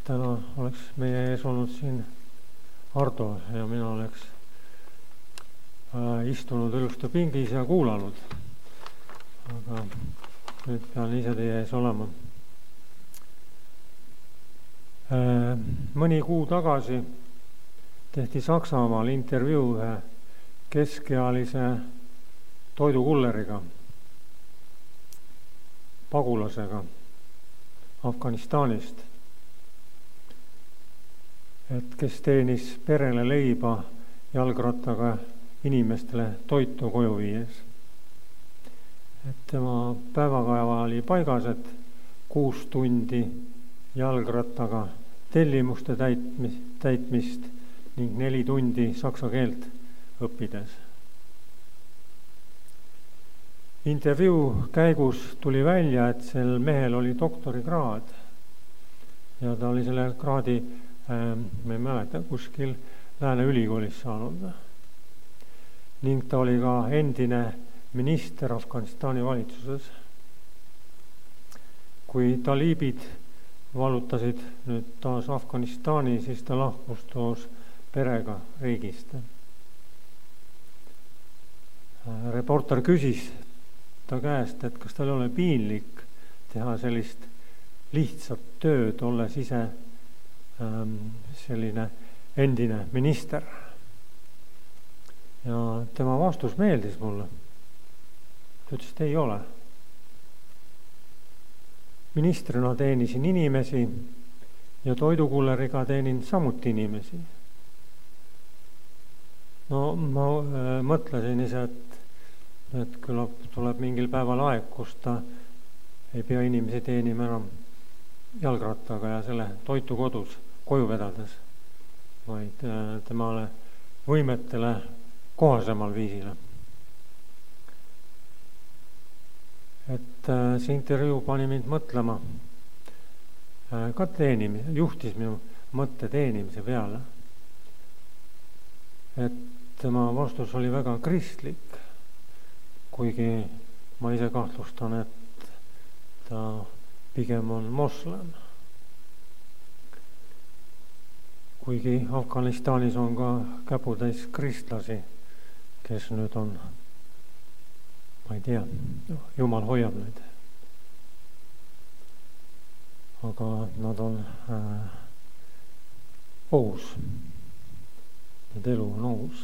täna oleks meie ees olnud siin Ardo ja mina oleks istunud ilusti pingis ja kuulanud. Aga nüüd pean ise teie ees olema. Mõni kuu tagasi tehti Saksamaal intervjuu ühe keskealise toidukulleriga, pagulasega Afganistanist, kes teenis perele leiba jalgrattaga inimestele toitu koju viies. Tema päevakava oli paigas, 6 tundi jalgrattaga tellimuste täitmist ning 4 tundi saksa keelt õppides. Intervjuu käigus tuli välja, et sel mehel oli doktorikraad ja ta oli selle kraadi, ma ei mäleta, kuskil Lääne ülikoolis saanud. Ning ta oli ka endine minister Afganistani valitsuses. Kui taliibid vallutasid nüüd taas Afganistani, siis ta lahkus toos perega riigist. Reporter küsis ta käest, et kas tal ei ole piinlik teha sellist lihtsat tööd, olles ise selline endine minister. Ja tema vastus meeldis mulle. Ta ütles, et ei ole. Ministrina teenisin inimesi ja toidukulleriga teenin samuti inimesi. No ma mõtlesin ise, et küllap tuleb mingil päeval aeg, kus ta ei pea inimesi teenima enam jalgrattaga ja selle toitu kodus koju vedades, vaid temale võimetele kohasemal viisile. See intervjuu pani mind mõtlema ka juhtis minu mõtte teenimise peale. Tema vastus oli väga kristlik, kuigi ma ise kahtlustan, et ta pigem on moslem. Kuigi Afganistanis on ka käputäis kristlasi, kes nüüd on, ma ei tea, Jumal hoiab neid. Aga nad on ohus. Need elu on ohus.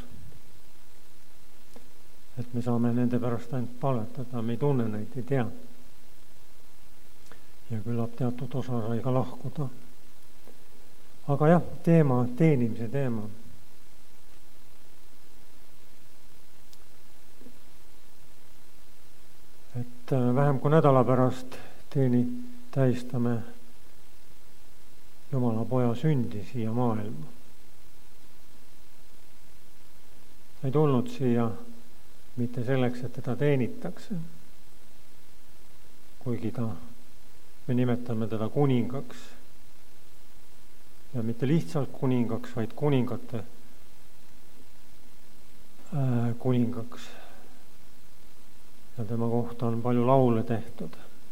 Et me saame nende pärast ainult palvetada, me ei tunne neid, ei tea. Ja küllap teatud osa sai ka lahkuda. Aga jah, teenimise teema. Vähem kui nädala pärast tähistame Jumala poja sündi siia maailma. Ta ei tulnud siia mitte selleks, et teda teenitakse, kuigi me nimetame teda kuningaks. Ja mitte lihtsalt kuningaks, vaid kuningate kuningaks. Ja tema kohta on palju laule tehtud.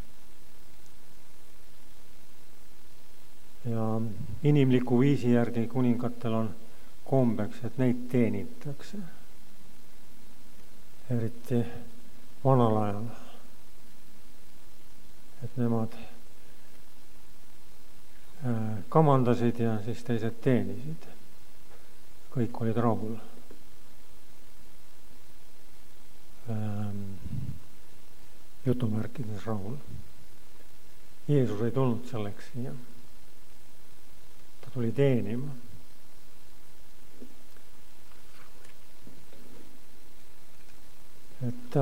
Ja inimliku viisi järgi kuningatel on kombeks, et neid teenitakse. Eriti vanal ajal. Et nemad kamandasid ja siis teised teenisid. Kõik olid rahul. Jutumärkides rahul. Jeesus ei tulnud selleks siia. Ta tuli teenima. Et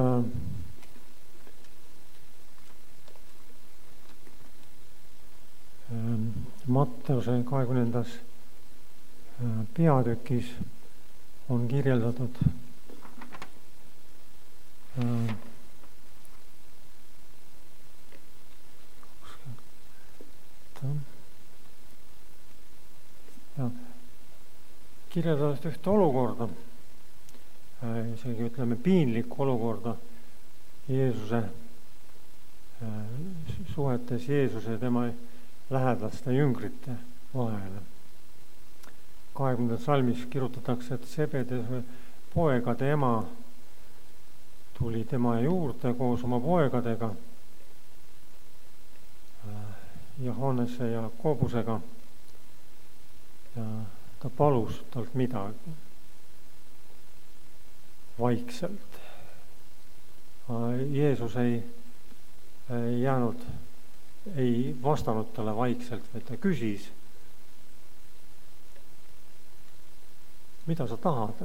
Matteuse 20. peatükis on kirjeldatud kirjeldatud ühte olukorda, isegi ütleme piinlikku olukorda Jeesuse suhetes Jeesuse ja tema lähedaste jüngrite vahele. 20. salmis kirjutatakse, et Sebedese poegade ema tuli tema juurde koos oma poegadega, Johannese ja Koobusega, ja ta palus talt midagi vaikselt. Jeesus ei vastanud talle vaikselt, vaid ta küsis, mida sa tahad?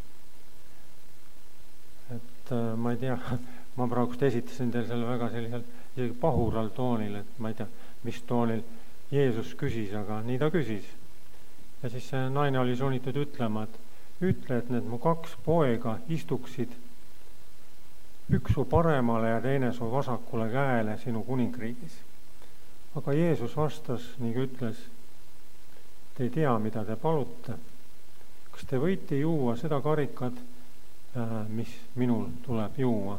Et ma ei tea, ma praegu esitasin teile selle väga sellisel isegi pahural toonil, et ma ei tea, mis toonil Jeesus küsis, aga nii ta küsis. Ja siis see naine oli sunnitud ütlema, et ütle, et need mu 2 poega istuksid üks su paremale ja teine su vasakule käele sinu kuningriigis. Aga Jeesus vastas ning ütles, te ei tea, mida te palute. Kas te võite juua seda karikat, mis minul tuleb juua?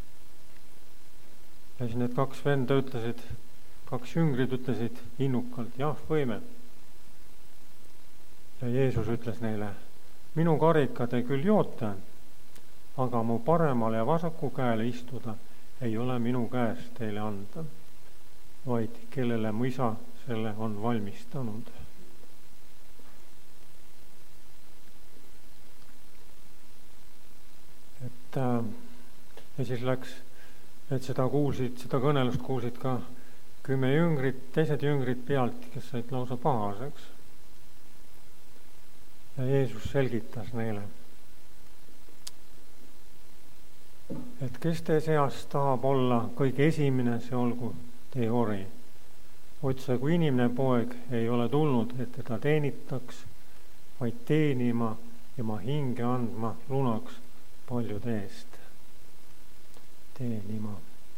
Ja siis need 2 venda ütlesid, 2 jüngrid ütlesid innukalt, jah, võime. Ja Jeesus ütles neile, minu karika te küll joote, aga mu paremale ja vasaku käele istuda ei ole minu käes teile anda, vaid kellele mu isa selle on valmistanud. Ja siis läks, et seda kõnelust kuulsid ka 10 jüngrit, teised jüngrid pealt, kes said lausa pahaseks. Ja Jeesus selgitas neile, et kes teie seas tahab olla kõige esimene, see olgu teie ori. Otse kui inimene poeg ei ole tulnud, et teda teenitaks, vaid teenima ja oma hinge andma lunaks paljude eest. Teenima.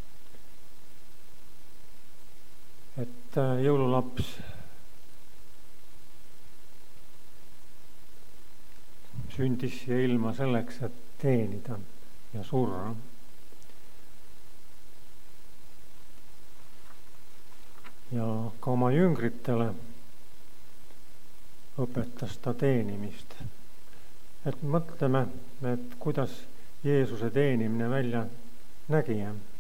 Et jõululaps sündis siia ilma selleks, et teenida ja surra. Ja ka oma jüngritele õpetas ta teenimist. Et mõtleme, et kuidas Jeesuse teenimine välja nägi.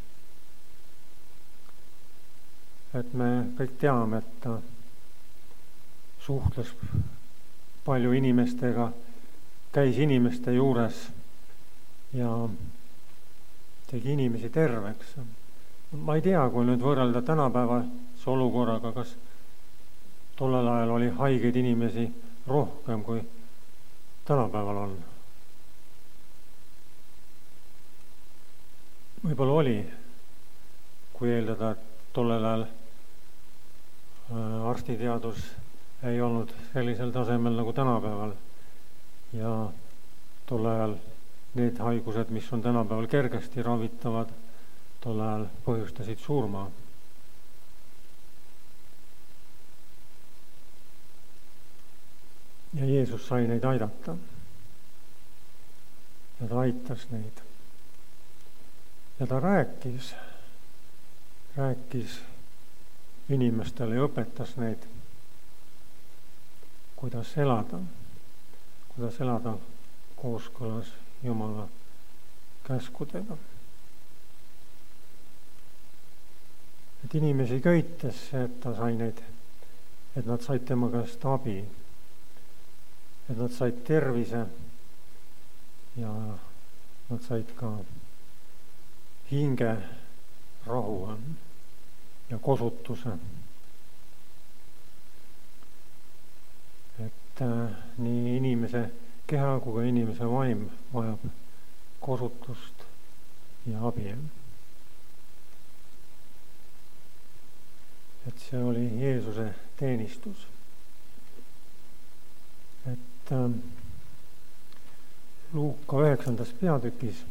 Et me kõik teame, et ta suhtles palju inimestega, käis inimeste juures ja tegi inimesi terveks. Ma ei tea, kui nüüd võrrelda tänapäevase olukorraga, kas tollel ajal oli haigeid inimesi rohkem kui tänapäeval on. Võib-olla oli, kui eeldada, et tollel ajal arstiteadus ei olnud sellisel tasemel nagu tänapäeval ja tollel ajal need haigused, mis on tänapäeval kergesti ravitavad, tollel ajal põhjustasid surma. Ja Jeesus sai neid aidata. Ja ta aitas neid. Ja ta rääkis inimestele ja õpetas neid, kuidas elada kooskõlas Jumala käskudega. Et inimesi köites, et ta sai neid, et nad said tema käest abi, et nad said tervise ja nad said ka hinge rahu ja kosutuse. Et nii inimese keha kui ka inimese vaim vajab kosutust ja abi. Et see oli Jeesuse teenistus. Et Luuka 9. peatükis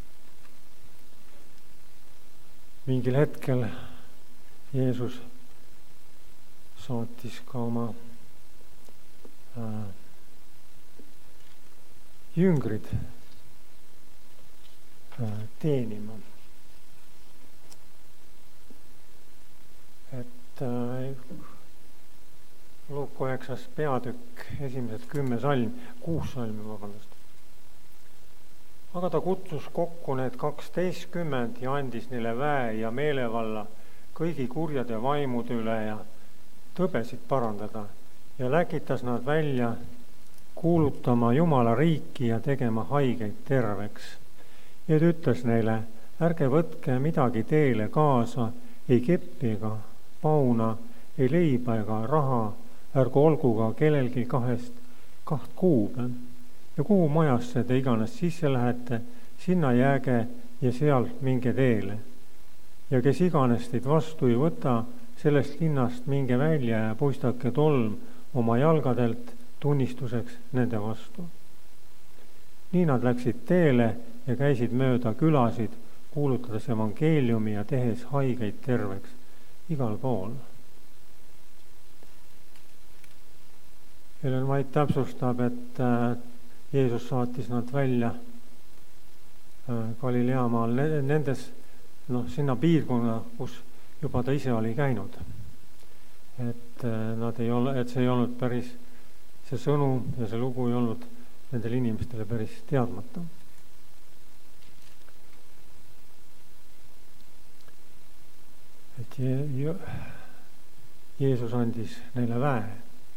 mingil hetkel Jeesus saatis ka oma jüngrid teenima. Et Luuk 9. peatükk, esimesed 6 salmi, vabandust. Aga ta kutsus kokku need 12 ja andis neile väe ja meelevalla kõigi kurjade vaimude üle ja tõbesid parandada ja läkitas nad välja kuulutama Jumala riiki ja tegema haigeid terveks. Ja ta ütles neile, ärge võtke midagi teele kaasa, ei keppi ega pauna, ei leiba ega raha, ärgu olgu ka kellelgi 2 kuube. Ja kuhu majasse te iganes sisse lähete, sinna jääge ja sealt minge teele. Ja kes iganes teid vastu ei võta, sellest linnast minge välja ja puistake tolm oma jalgadelt tunnistuseks nende vastu. Nii nad läksid teele ja käisid mööda külasid, kuulutades evangeeliumi ja tehes haigeid terveks igal pool. Ellen White täpsustab, et Jeesus saatis nad välja Galileamaal nendes, sinna piirkonna, kus juba ta ise oli käinud. Et see ei olnud päris, see sõnum ja see lugu ei olnud nendele inimestele päris teadmata. Et Jeesus andis neile väe.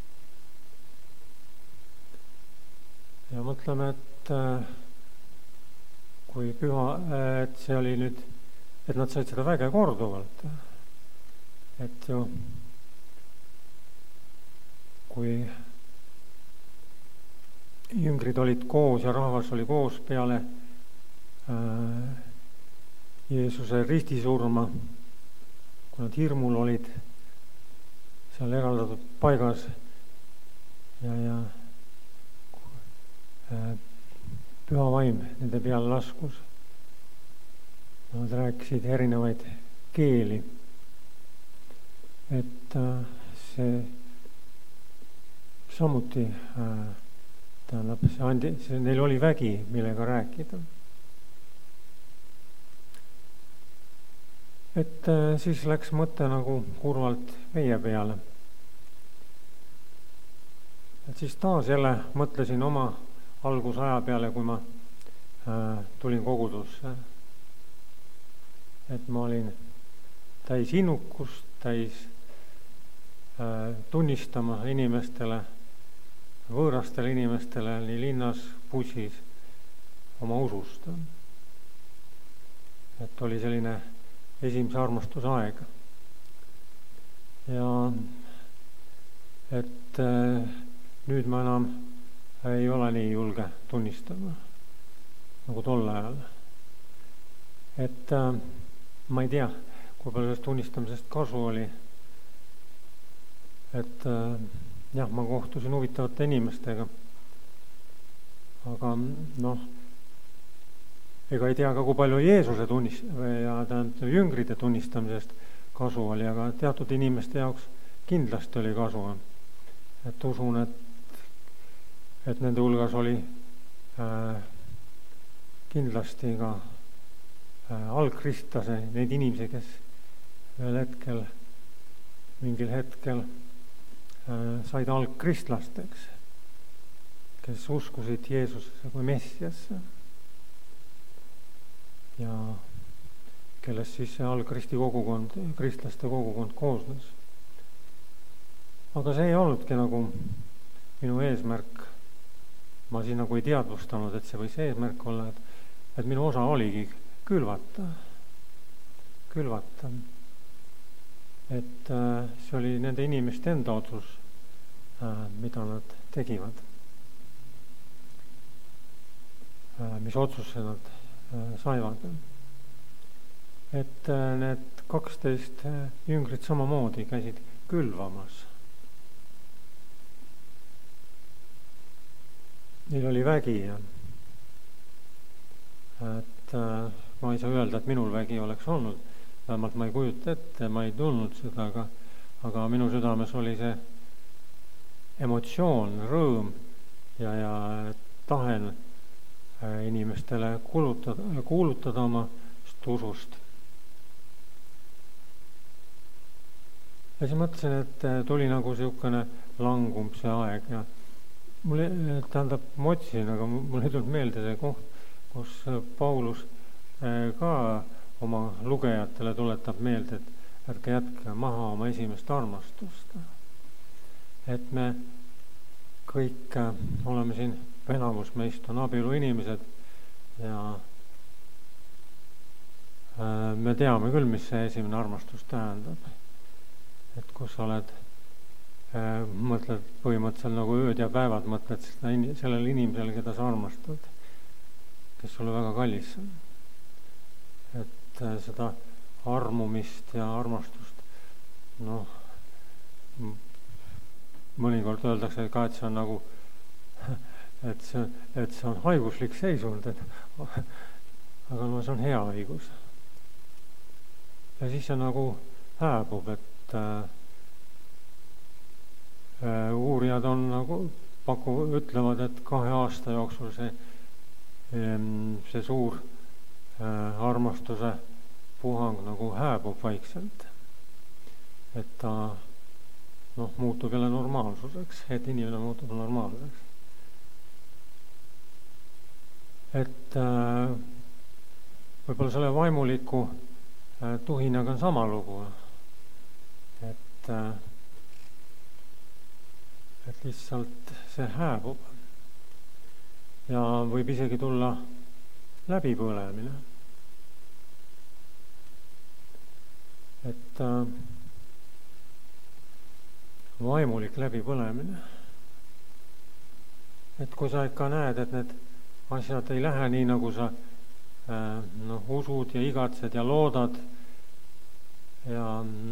Ja mõtleme, et kui püha, et see oli nüüd, et nad said seda väge korduvalt. Et ju, kui jüngrid olid koos ja rahvas oli koos peale Jeesuse ristisurma, kui nad hirmul olid seal eraldatud paigas ja püha vaim nende peale laskus. Nad rääkisid erinevaid keeli. Et see samuti tähendab, neil oli vägi, millega rääkida. Et siis läks mõte nagu kurvalt meie peale. Et siis taas jälle mõtlesin oma algusaja peale, kui ma tulin kogudusse. Et ma olin täis innukust, täis tunnistama inimestele, võõrastele inimestele nii linnas, bussis oma usust. Et oli selline esimese armastusaeg. Ja et nüüd ma enam ei ole nii julge tunnistama nagu tol ajal. Et ma ei tea, kui palju sellest tunnistamisest kasu oli. Et jah, ma kohtusin huvitavate inimestega. Aga ega ei tea ka, kui palju Jeesuse ja jüngrite tunnistamisest kasu oli, aga teatud inimeste jaoks kindlasti oli kasu. Et usun, et nende hulgas oli kindlasti ka algkristlase, neid inimesi, kes mingil hetkel said algkristlasteks, kes uskusid Jeesusesse kui Messiasse ja kellest siis see algkristi kogukond, kristlaste kogukond koosnes. Aga see ei olnudki nagu minu eesmärk. Ma siin nagu ei teadvustanud, et see võis eesmärk olla, et minu osa oligi külvata. Et see oli nende inimeste enda otsus, mida nad tegivad. Mis otsuse nad saivad. Et need 12 jüngrid samamoodi käisid külvamas. Neil oli vägi. Et ma ei saa öelda, et minul vägi oleks olnud. Vähemalt ma ei kujuta ette, ma ei tulnud seda, aga minu südames oli see emotsioon, rõõm ja tahen inimestele kuulutada oma usust. ja siis mõtlesin, et tuli nagu niisugune langumise aeg ja mulle, tähendab, ma otsisin, aga mul ei tulnud meelde see koht, kus Paulus ka oma lugejatele tuletab meelde, et ärge jätke maha oma esimest armastust. Et me kõik oleme siin, enamus meist on abielu inimesed ja me teame küll, mis see esimene armastus tähendab. Et kus sa oled, mõtled põhimõtteliselt nagu ööd ja päevad, mõtled sellele inimesele, keda sa armastad, kes sulle väga kallis on. Et seda armumist ja armastust, mõnikord öeldakse ka, et see on nagu, et see on haiguslik seisund, aga see on hea haigus. Ja siis see nagu hääbub, et uurijad on nagu ütlevad, et 2 aasta jooksul see suur armastuse puhang nagu hääbub vaikselt. Et ta muutub jälle normaalsuseks, et inimene muutub normaalsuseks. Et võib-olla selle vaimuliku tuhinaga on sama lugu. Et lihtsalt see hääbub ja võib isegi tulla läbipõlemine. Et vaimulik läbipõlemine. Et kui sa ikka näed, et need asjad ei lähe nii, nagu sa usud ja igatsed ja loodad ja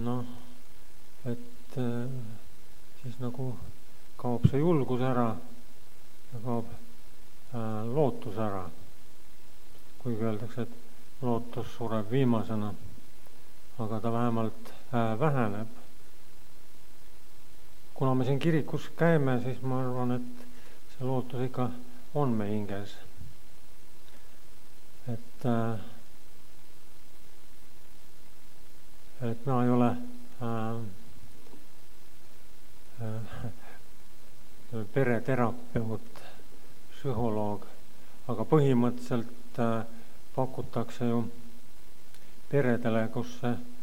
et siis nagu kaob see julgus ära ja kaob lootus ära. Kuigi öeldakse, et lootus sureb viimasena, aga ta vähemalt väheneb. Kuna me siin kirikus käime, siis ma arvan, et see lootus ikka on me hinges. Et ma ei ole pereterapeut, psühholoog, aga põhimõtteliselt pakutakse ju peredele, kus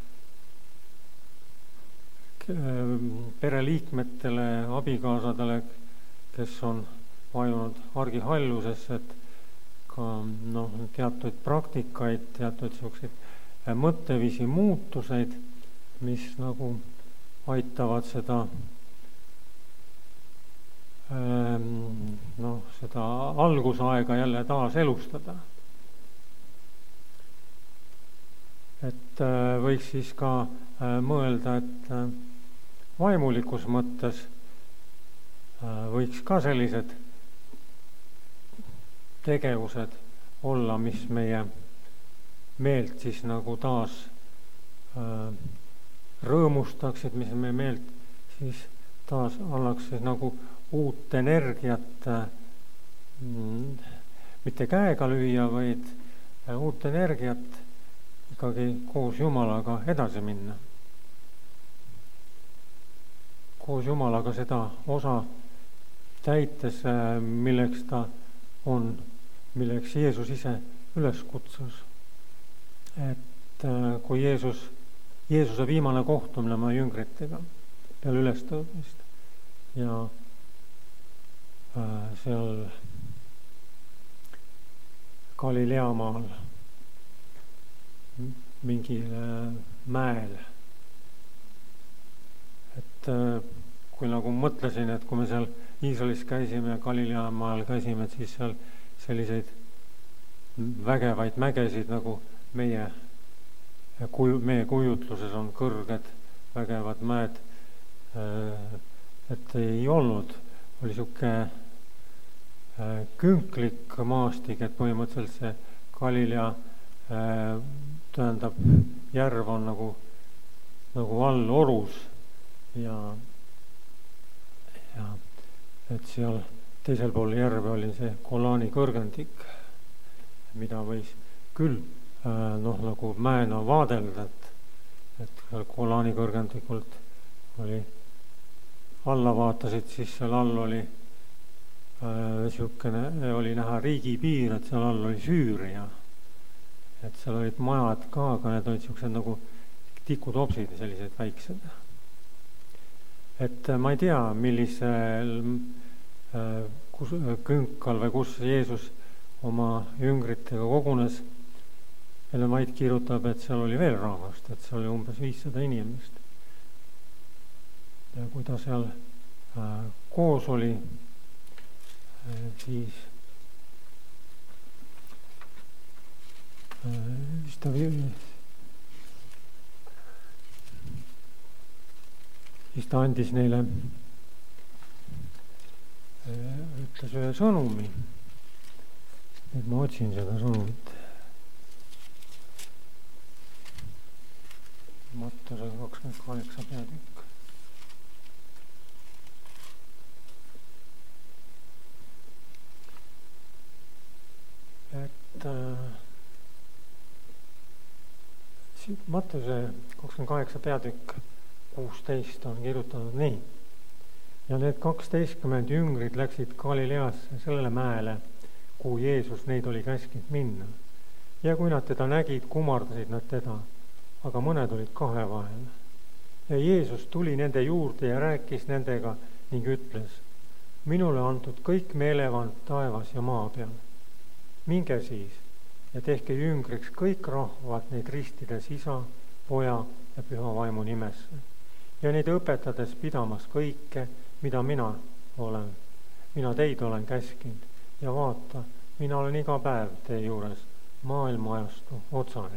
pereliikmetele, abikaasadele, kes on vajunud argihallusesse, et ka teatud praktikaid, teatud selliseid mõtteviisi muutuseid, mis nagu aitavad seda seda algusaega jälle taas elustada. Et võiks siis ka mõelda, et vaimulikus mõttes võiks ka sellised tegevused olla, mis meie meelt siis nagu taas rõõmustaksid, mis meie meelt siis taas annaks siis nagu uut energiat, mitte käega lüüa, vaid uut energiat ikkagi koos Jumalaga edasi minna. Koos Jumalaga seda osa täites, milleks ta on, milleks Jeesus ise üles kutsus. Et kui Jeesuse viimane kohtumine oma jüngritega peale ülestõusmist ja seal Galilea maal mingil mäel. Et kui nagu mõtlesin, et kui me seal Iisraelis käisime ja Galilea maal käisime, et siis seal selliseid vägevaid mägesid nagu meie kujutluses on kõrged vägevad mäed, et ei olnud. Oli siuke künklik maastik, et põhimõtteliselt see Galilea tähendab järv on nagu all orus ja et seal teisel pool järve oli see Golani kõrgendik, mida võis küll nagu mäena vaadelda, et Golani kõrgendikult oli, alla vaatasid, siis seal all oli oli näha riigipiir, et seal all oli Süüria. Et seal olid majad ka, aga need olid niisugused nagu tikutopsid, sellised väiksed. Et ma ei tea, millisel künkal või kus Jeesus oma jüngritega kogunes. Ellen White kirjutab, et seal oli veel rahvast, et seal oli umbes 500 inimest. Ja kui ta seal koos oli, siis ta andis neile, ütles ühe sõnumi. Nüüd ma otsin seda sõnumit. Mattuse 28 peatükk. Et Mattuse 28 peatükk 16 on kirjutanud nii. Ja need 12 jüngrid läksid Galileasse sellele mäele, kuhu Jeesus neid oli käskinud minna. Ja kui nad teda nägid, kummardasid nad teda, aga mõned olid kahe vahel. Ja Jeesus tuli nende juurde ja rääkis nendega ning ütles, minule antud kõik meelevand taevas ja maa peal. Minge siis ja tehke jüngriks kõik rahvad neid ristides Isa, Poja ja Püha Vaimu nimesse. Ja neid õpetades pidamas kõike, mida mina teid olen käskinud. Ja vaata, mina olen iga päev teie juures maailma ajastu otsani.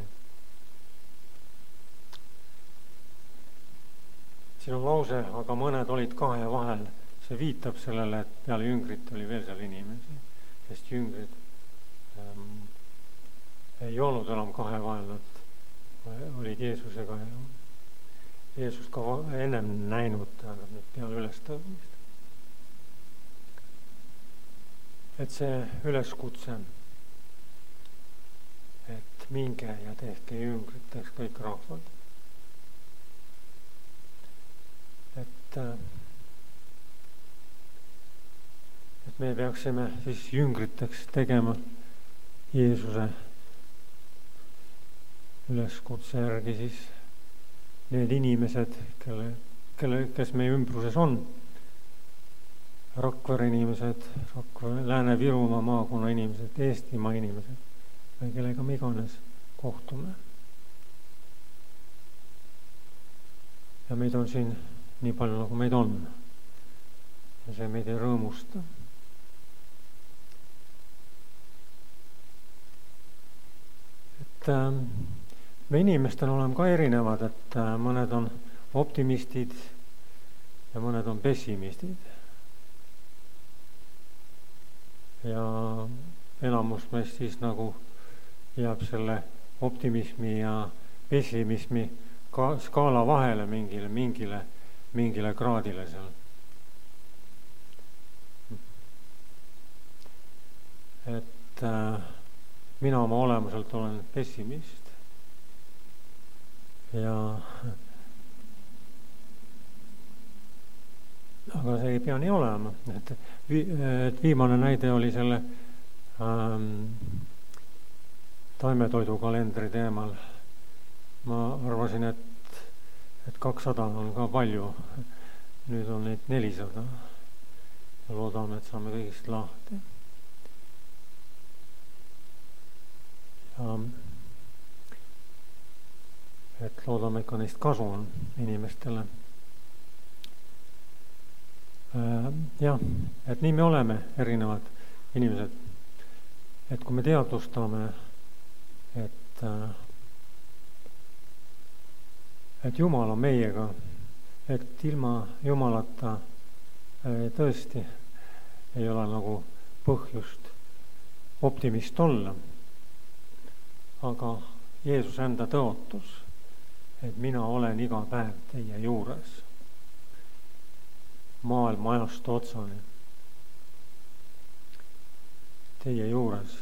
Siin on lause, aga mõned olid kahe vahel. See viitab sellele, et peale jüngrit oli veel seal inimesi, sest jüngrid ei olnud enam kahe vahel, nad olid Jeesusega ja Jeesus ka ennem näinud peale ülestõusmist. Et see üleskutse, et minge ja tehke jüngriteks kõik rahvad. Et me peaksime siis jüngriteks tegema Jeesuse üleskutse järgi siis need inimesed, kes meie ümbruses on. Rakvere inimesed, Lääne-Virumaa maakonna inimesed, Eestimaa inimesed või kellega me iganes kohtume. Ja meid on siin nii palju, nagu meid on. Ja see meid ei rõõmusta. Et me inimestena oleme ka erinevad, et mõned on optimistid ja mõned on pessimistid. Ja enamus meist siis nagu jääb selle optimismi ja pessimismi skaala vahele mingile kraadile seal. Et mina oma olemuselt olen pessimist. Aga see ei pea nii olema. Et viimane näide oli selle taimetoidukalendri teemal. Ma arvasin, et 200 on ka palju. Nüüd on neid 400. Ja loodame, et saame kõigist lahti. Ja et loodame ikka neist kasu on inimestele. Jah, et nii me oleme erinevad inimesed. Et kui me teadvustame, et Jumal on meiega, et ilma Jumalata tõesti ei ole nagu põhjust optimist olla. Aga Jeesus enda tõotus, et mina olen iga päev teie juures. Maailma ajast otsani. Teie juures.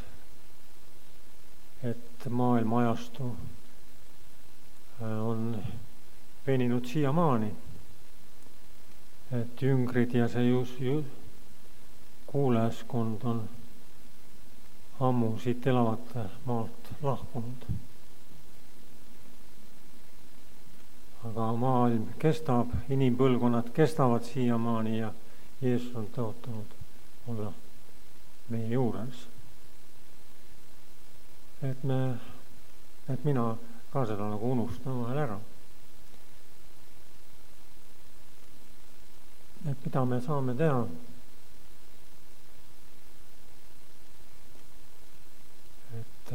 Et maailma ajastu on veninud siiamaani. et jüngrid ja see kuulajaskond on ammu siit elavate maalt lahkunud. Aga maailm kestab, inimpõlvkonnad kestavad siiamaani ja Jeesus on tõotanud olla meie juures. Et mina ka seda nagu unustan vahel ära. Et mida me saame teha? Et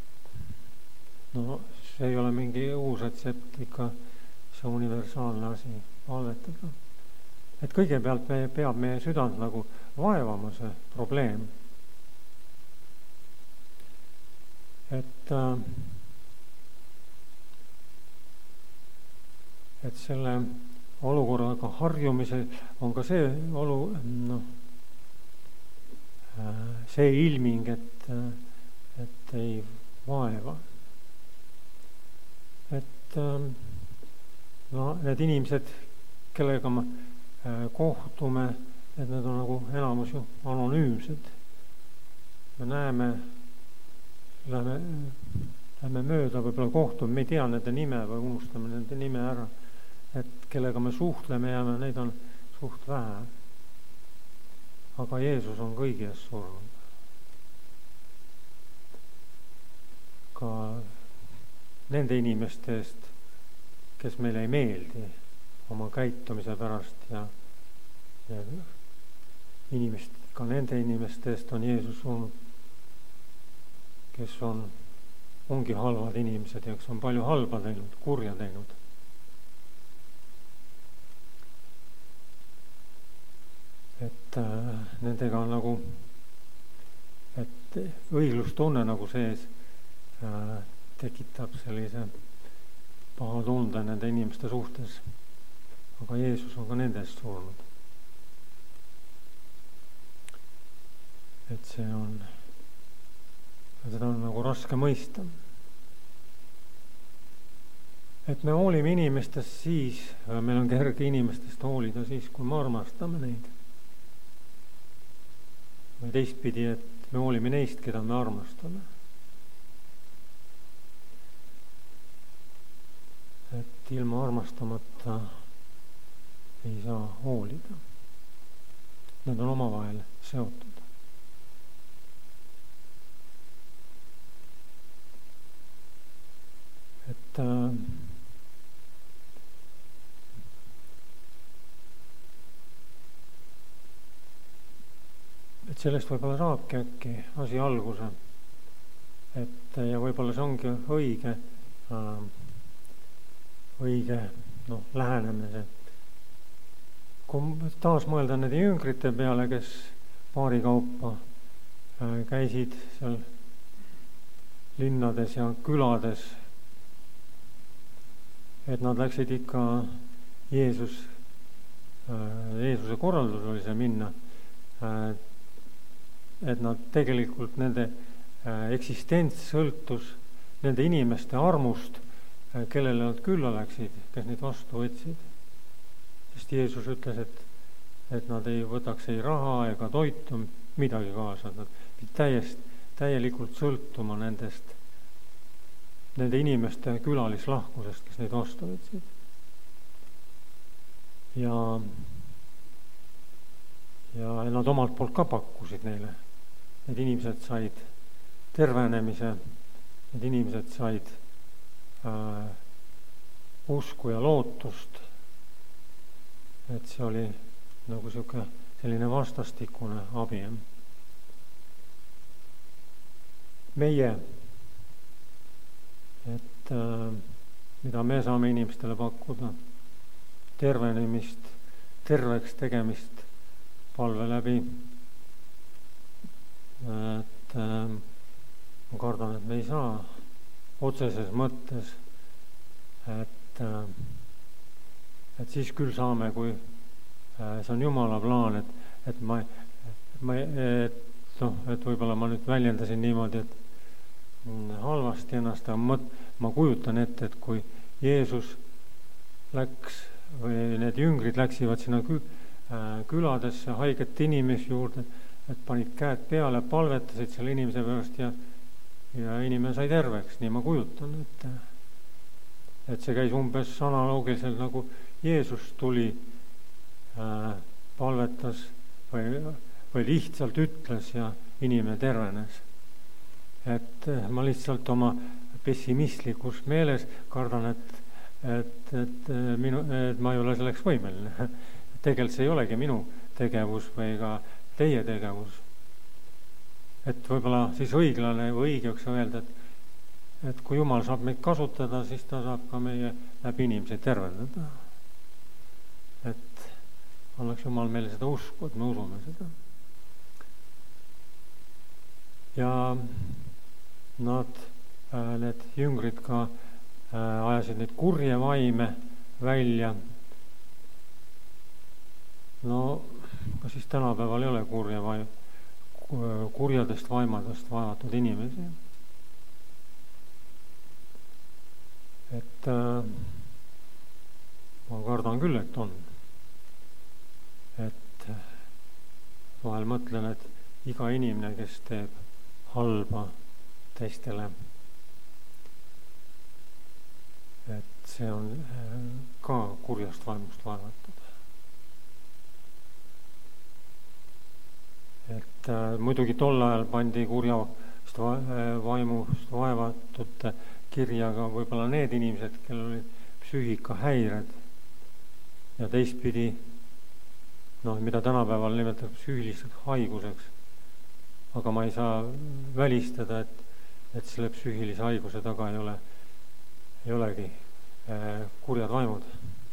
no see ei ole mingi uus retsept, ikka see universaalne asi palvetada. Et kõigepealt peab meie südant nagu vaevama see probleem. Et selle olukorraga harjumisel on ka see see ilming, et ei vaeva. Et need inimesed, kellega me kohtume, et need on nagu enamus ju anonüümsed. Me näeme, lähme mööda, võib-olla kohtume, me ei tea nende nime või unustame nende nime ära. Et kellega me suhtleme ja neid on suht vähe. Aga Jeesus on kõigi ees surnud. Ka nende inimeste eest, kes meile ei meeldi oma käitumise pärast ja ka nende inimeste eest on Jeesus surnud, kes ongi halvad inimesed ja kes on palju halba teinud, kurja teinud. Et nendega on nagu, et õiglustunne nagu sees tekitab sellise paha tunde nende inimeste suhtes. Aga Jeesus on ka nendest surnud. Et seda on nagu raske mõista. Et me hoolime inimestest siis, meil on kerge inimestest hoolida siis, kui me armastame neid. Või teistpidi, et me hoolime neist, keda me armastame. Et ilma armastamata ei saa hoolida. Need on omavahel seotud. Et sellest võib-olla saabki äkki asi alguse. Ja võib-olla see ongi õige lähenemine. Kui taas mõelda nende jüngrite peale, kes paari kaupa käisid seal linnades ja külades, et nad läksid ikka Jeesuse korraldus oli see minna, et nad tegelikult nende eksistents sõltus nende inimeste armust, kellele nad külla läksid, kes neid vastu võtsid. Sest Jeesus ütles, et nad ei võtaks ei raha ega toitu, midagi kaasa. Nad täielikult sõltuma nende inimeste külalislahkusest, kes neid vastu võtsid. Ja nad omalt poolt ka pakkusid neile. Need inimesed said tervenemise, need inimesed said usku ja lootust. Et see oli nagu selline vastastikune abi. Meie, et mida me saame inimestele pakkuda, tervenemist, terveks tegemist palve läbi. Et ma kardan, et me ei saa otseses mõttes, et siis küll saame, kui see on Jumala plaan, et võib-olla ma nüüd väljendasin niimoodi, et halvasti ennast, ma kujutan ette, et kui Jeesus läks või need jüngrid läksivad sinna küladesse haiget inimest juurde, et panid käed peale, palvetasid selle inimese pärast ja inimene sai terveks, nii ma kujutan, et see käis umbes analoogiliselt nagu Jeesus tuli, palvetas või lihtsalt ütles ja inimene tervenes. Et ma lihtsalt oma pessimistlikus meeles kardan, et ma ei ole selleks võimeline. Tegelikult see ei olegi minu tegevus või ka teie tegevus. Et võib-olla siis õiglane või õigeks öelda, et kui Jumal saab meid kasutada, siis ta saab ka meie läbi inimesi tervendada. Et annaks Jumal meile seda usku, et me usume seda. Ja need jüngrid ka ajasid neid kurje vaime välja. No, kas siis tänapäeval ei ole kurjadest vaimadest vaevatud inimesi? Et ma kardan küll, et on. Et vahel mõtlen, et iga inimene, kes teeb halba teistele, et see on ka kurjast vaimust vaevatud. Et muidugi tol ajal pandi kurjast vaimust vaevatute kirjaga võib-olla need inimesed, kellel olid psüühikahäired ja teistpidi, mida tänapäeval nimetab psüühiliseks haiguseks. Aga ma ei saa välistada, et selle psüühilise haiguse taga ei olegi kurjad vaimud.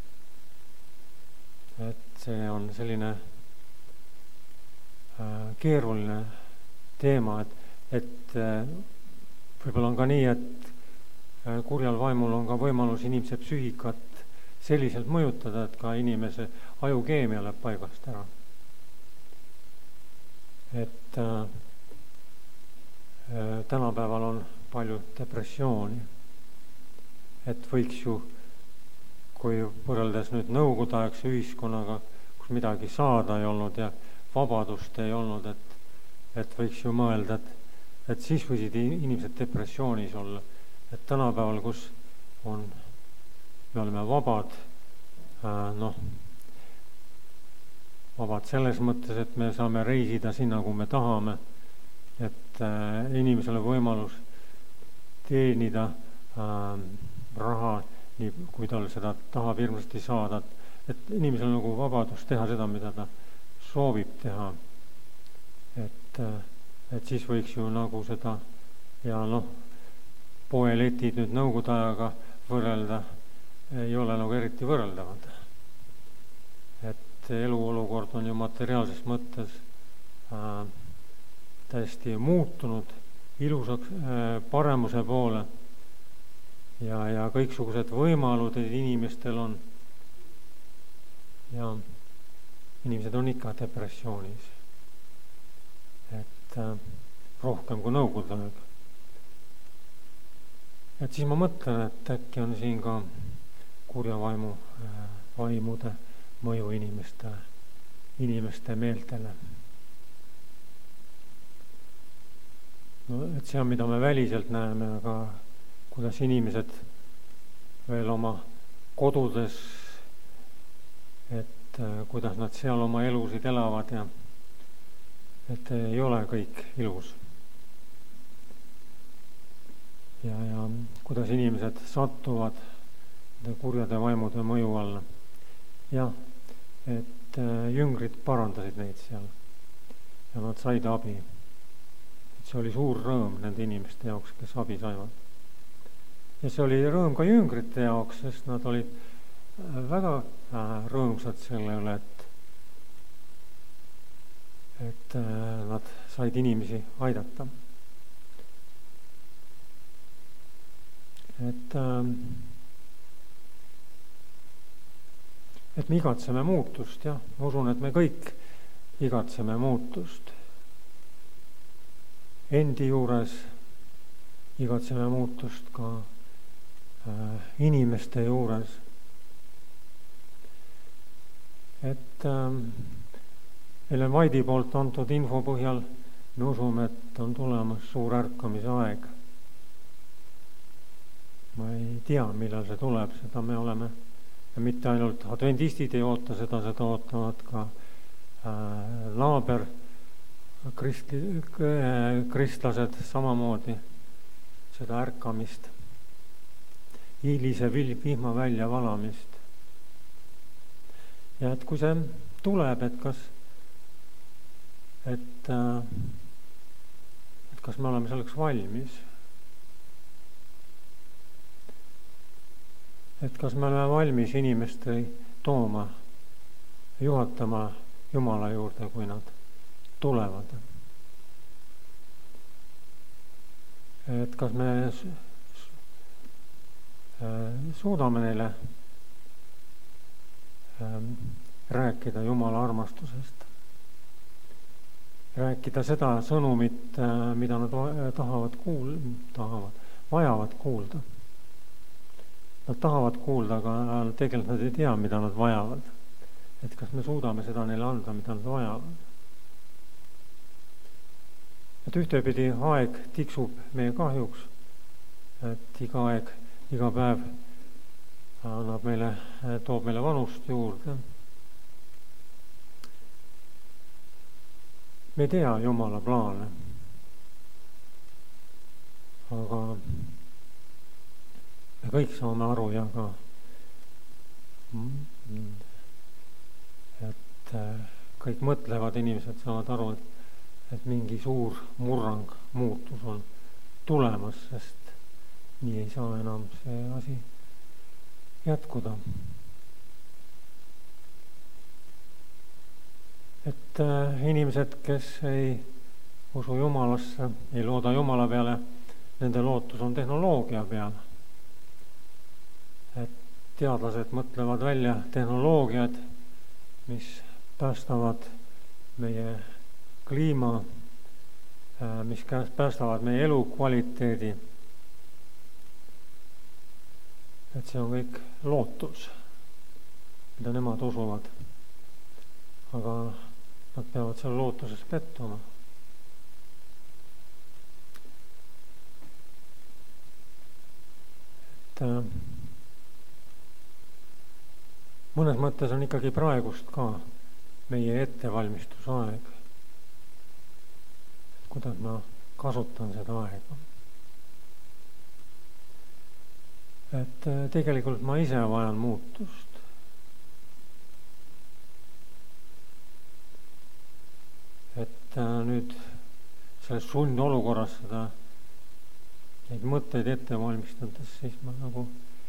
Et see on selline keeruline teema, et võib-olla on ka nii, et kurjal vaimul on ka võimalus inimese psüühikat selliselt mõjutada, et ka inimese ajukeemia läheb paigast ära. Et tänapäeval on palju depressiooni. Et võiks ju, kui võrreldes nüüd nõukogudeaegse ühiskonnaga, kus midagi saada ei olnud ja vabadust ei olnud, et võiks ju mõelda, et siis võisid inimesed depressioonis olla. Et tänapäeval, kus me oleme vabad, vabad selles mõttes, et me saame reisida sinna, kui me tahame, et inimesele võimalus teenida raha, nii kui tal seda tahab hirmsasti saada, et inimesel nagu vabadus teha seda, mida ta soovib teha. Et siis võiks ju nagu seda ja poeletid nüüd nõukogude ajaga võrrelda ei ole nagu eriti võrreldavad. Et eluolukord on ju materiaalses mõttes täiesti muutunud ilusaks paremuse poole ja kõiksugused võimalused inimestel on. Ja inimesed on ikka depressioonis. Et rohkem kui nõukogude aeg. Et siis ma mõtlen, et äkki on siin ka kurja vaimude mõju inimeste meeltele. Et see on, mida me väliselt näeme, aga kuidas inimesed veel oma kodudes, et kuidas nad seal oma elusid elavad ja et ei ole kõik ilus. Ja kuidas inimesed sattuvad kurjade vaimude mõju alla. Ja, et jüngrid parandasid neid seal ja nad said abi. Et see oli suur rõõm nende inimeste jaoks, kes abi saivad. Ja see oli rõõm ka jüngrite jaoks, sest nad olid väga rõõmsad selle üle, et nad said inimesi aidata. Et me igatseme muutust, jah. Ma usun, et me kõik igatseme muutust. Endi juures igatseme muutust ka inimeste juures. Et Ellen White'i poolt antud info põhjal me usume, et on tulemas suur ärkamise aeg. Ma ei tea, millal see tuleb, seda me oleme, ja mitte ainult adventistid ei oota seda ootavad ka naaber, kristlased samamoodi seda ärkamist, hiilise vihma välja valamist. Ja et kui see tuleb, et kas me oleme selleks valmis, et kas me oleme valmis inimeste tooma, juhatama Jumala juurde, kui nad tulevad. Et kas me suudame neile rääkida Jumala armastusest, rääkida seda sõnumit, mida nad vajavad kuulda. Nad tahavad kuulda, aga tegelikult nad ei tea, mida nad vajavad. Et kas me suudame seda neile anda, mida nad vajavad. Et ühtepidi aeg tiksub meie kahjuks, et iga päev toob meile vanust juurde. Me ei tea Jumala plaane, aga me kõik saame aru ja ka, et kõik mõtlevad inimesed saavad aru, et mingi suur murrang, muutus on tulemas, sest nii ei saa enam see asi jätkuda. Et inimesed, kes ei usu Jumalasse, ei looda Jumala peale, nende lootus on tehnoloogia peale. Et teadlased mõtlevad välja tehnoloogiad, mis päästavad meie kliima, mis päästavad meie elukvaliteedi. Et see on kõik lootus, mida nemad usuvad. Aga nad peavad seal lootuses pettuma. Et mõnes mõttes on ikkagi praegust ka meie ettevalmistusaeg. Kuidas ma kasutan seda aega. Et tegelikult ma ise vajan muutust. Et nüüd selles sundolukorras neid mõtteid ette valmistades, siis ma nagu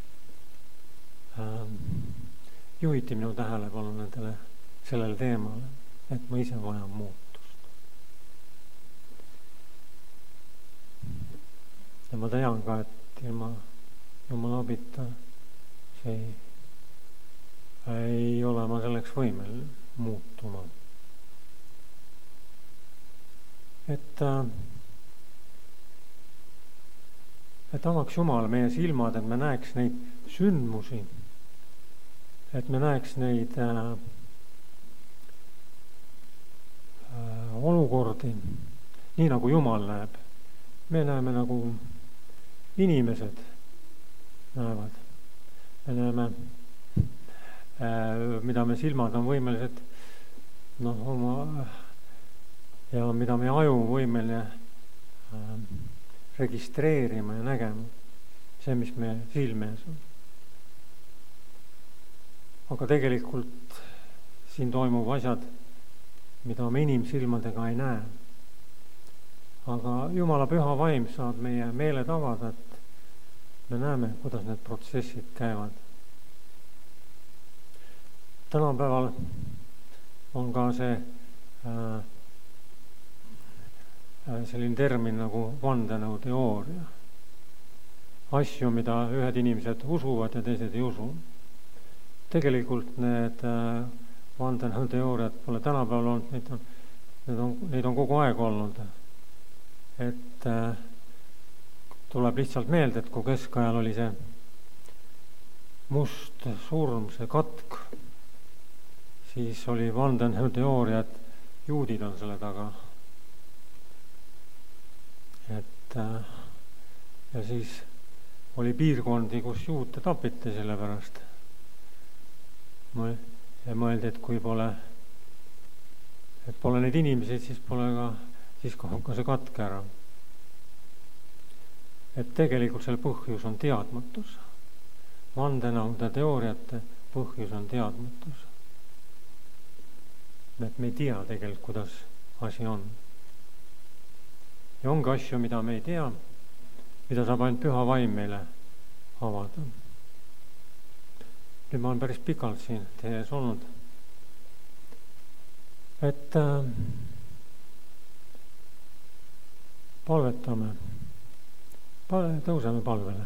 juhiti minu tähelepanu sellele teemale, et ma ise vajan muutust. Ja ma tean ka, et ilma Jumala abita see ei ole ma selleks võimel muutuma. Et avaks Jumal meie silmad, et me näeks neid sündmusi, et me näeks neid olukordi, nii nagu Jumal näeb. Me näeme nagu inimesed näevad. Me näeme, mida me silmad on võimelised ja mida me aju on võimeline registreerima ja nägema. See, mis me silmees on. Aga tegelikult siin toimub asjad, mida me inimsilmadega ei näe. Aga Jumala püha vaim saab meie meeled avada, et me näeme, kuidas need protsessid käivad. Tänapäeval on ka see selline termin nagu vandenõuteooria. Asju, mida ühed inimesed usuvad ja teised ei usu. Tegelikult need vandenõuteooriad pole tänapäeval olnud, neid on kogu aeg olnud. Et tuleb lihtsalt meelde, et kui keskajal oli see must surm, see katk, siis oli vandenõuteooria, et juudid on selle taga. Ja siis oli piirkondi, kus juute tapiti selle pärast. Ja mõeldi, et kui pole neid inimesi, siis on ka see katke ära. Et tegelikult selle põhjus on teadmatus. Vandenõude teooriate põhjus on teadmatus. Et me ei tea tegelikult, kuidas asi on. Ja ongi asju, mida me ei tea, mida saab ainult püha vaim meile avada. Nüüd ma olen päris pikalt siin teie ees olnud. Et palvetame. Tõuseme palvele.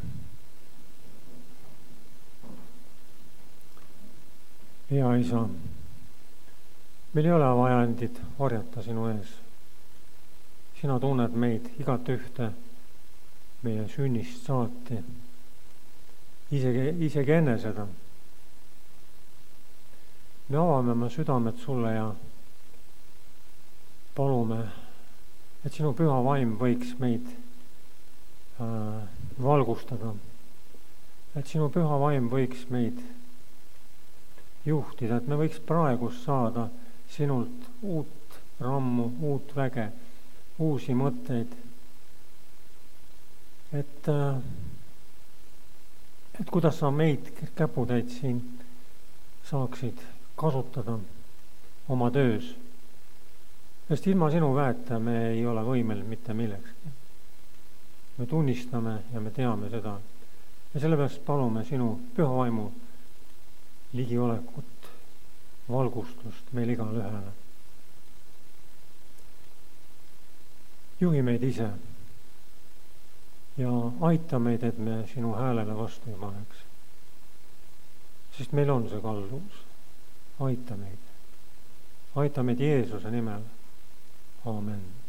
Hea Isa, meil ei ole vajandit varjata sinu ees. Sina tunned meid igat ühte meie sünnist saati, isegi enne seda. Me avame oma südamed sulle ja palume, et sinu püha vaim võiks meid valgustada. Et sinu püha vaim võiks meid juhtida, et me võiks praegu saada sinult uut rammu, uut väge, uusi mõtteid. Et kuidas sa meid käputäid siin saaksid kasutada oma töös. Sest ilma sinu väeta me ei ole võimel mitte millekski. Me tunnistame ja me teame seda. Ja sellepärast palume sinu püha vaimu ligiolekut, valgustust meil igal ühele. Juhi meid ise ja aita meid, et me sinu häälele vastu ei paneks. Sest meil on see kalduvus. Aita meid. Aita meid Jeesuse nimel. Aamen.